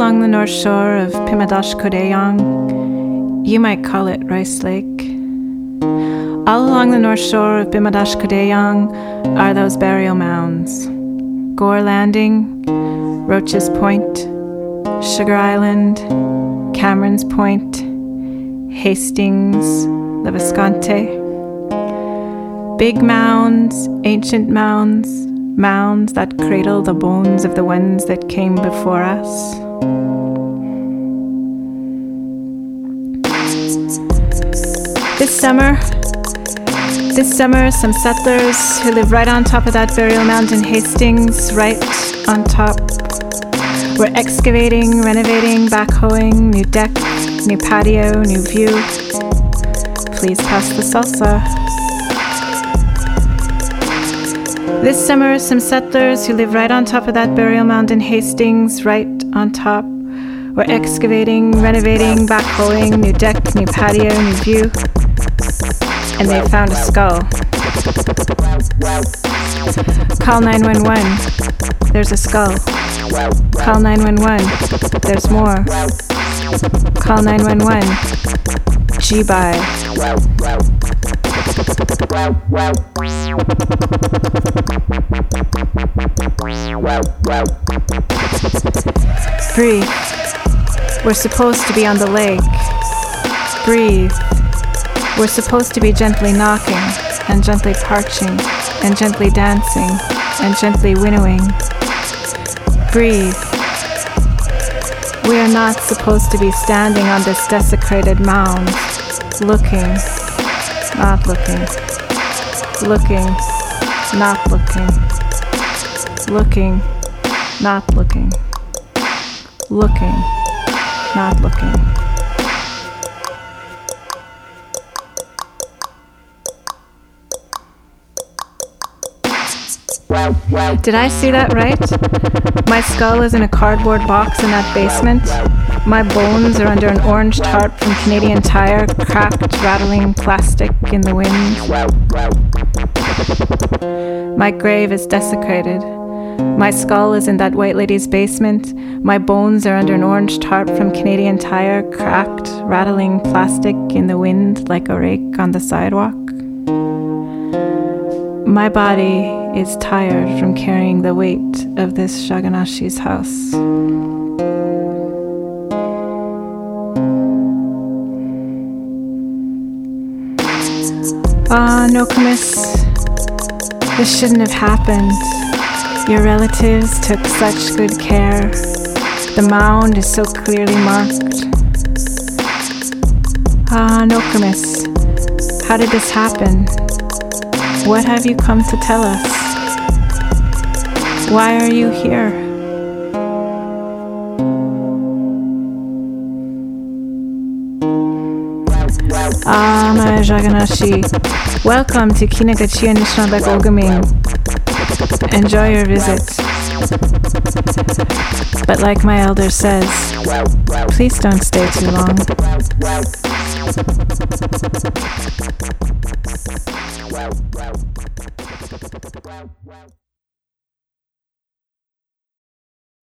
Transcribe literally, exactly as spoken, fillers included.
along the north shore of Pimadash Kodeyang, you might call it Rice Lake. All along the north shore of Pimadash Kodeyang are those burial mounds. Gore Landing, Roach's Point, Sugar Island, Cameron's Point, Hastings, the Visconti. Big mounds, ancient mounds, mounds that cradle the bones of the ones that came before us. This summer, this summer, some settlers who live right on top of that burial mound in Hastings, right on top, were excavating, renovating, backhoeing, new deck, new patio, new view. Please pass the salsa. This summer, some settlers who live right on top of that burial mound in Hastings, right on top, were excavating, renovating, backhoeing, new deck, new patio, new view, and they found a skull. Call nine one one. There's a skull. Call nine one one. There's more. Call nine one one. G-Bye. Breathe. We're supposed to be on the lake. Breathe. We're supposed to be gently knocking, and gently parching, and gently dancing, and gently winnowing. Breathe. We are not supposed to be standing on this desecrated mound, looking, not looking, looking, not looking, looking, not looking, looking, not looking. Did I see that right? My skull is in a cardboard box in that basement. My bones are under an orange tarp from Canadian Tire, cracked, rattling plastic in the wind. My grave is desecrated. My skull is in that white lady's basement. My bones are under an orange tarp from Canadian Tire, cracked, rattling plastic in the wind like a rake on the sidewalk. My body is tired from carrying the weight of this Shaganashi's house. Ah, Nokomis, this shouldn't have happened. Your relatives took such good care. The mound is so clearly marked. Ah, Nokomis, how did this happen? What have you come to tell us? Why are you here? Ah, my Jaganashi, welcome to Kinagachi Anishinaabe Ogaming. Enjoy your visit. But like my elder says, please don't stay too long.